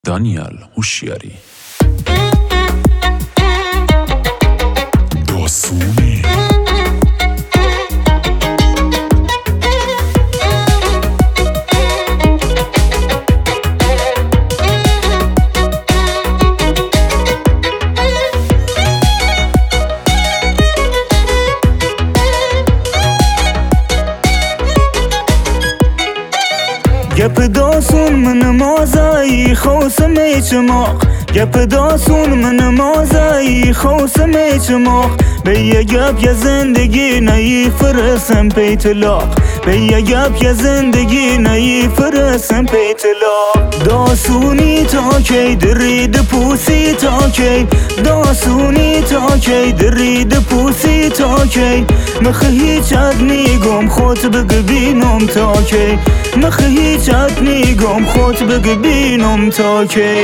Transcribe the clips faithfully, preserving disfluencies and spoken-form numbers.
دانیال هوشیاری. داسونی گپ داسون من مازایی خوسم چماق گپ داسون من مازایی خوسم چماق به یه گپ یه زندگی نی فرسم پی طلاق به یه گپ یه زندگی نی فرسم پی طلاق داسونی تا کی درید پوسی تا کی داسونی تا کی درید پوسی تا کی مخه هیچ اد نیگم خود بگبینم تا کی مخه هیچ اد نیگم خود بگبینم تا کی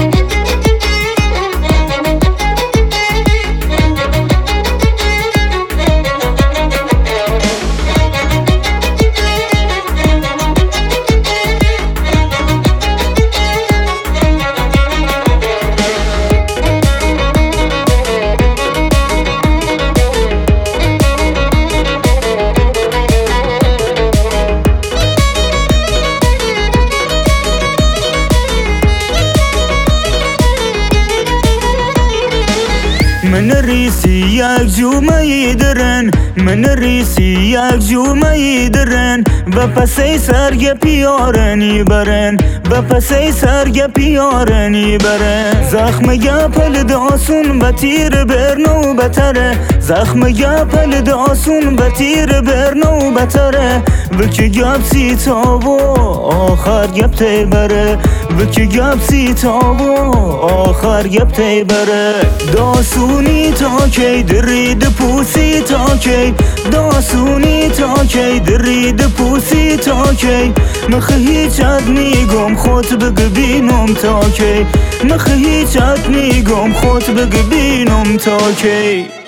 من ریسی یک جومه درن من ریسی یک جومه درن و پسی سرگ پیارنی برن و پسی سرگ پیارنی برن زخم گپل داسون و تیر برنو بتره زخم گپل داسون و تیر برنو بتره و که گپ سی تا و آخر گپ تی بره و که گپ سی تا و آخر گپ تی بره داسونی تا کی درید پوسی تا کی داسونی تا کی درید پوسی تا کی مخه هیچ اد نیگم خود بگبینم تا کی مخه هیچ اد نیگم خود بگبینم تا کی